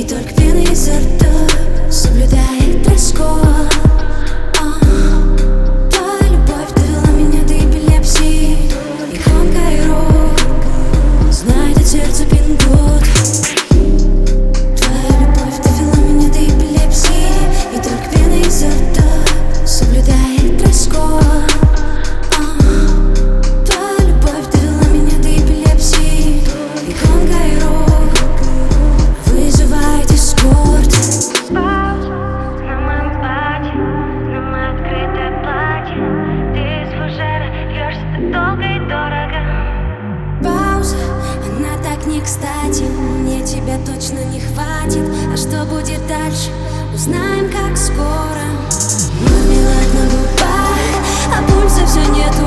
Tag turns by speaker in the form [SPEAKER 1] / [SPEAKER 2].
[SPEAKER 1] и только пена изо рта соблюдает дресс-код. Твоя любовь довела меня до эпилепсии, иконка и рок знает от сердца пин-код. Твоя любовь довела меня до эпилепсии, и только пена изо рта соблюдает дресс-код. Не кстати, мне тебя точно не хватит. А что будет дальше, узнаем как скоро. Мармелад на губах, а пульса все нету.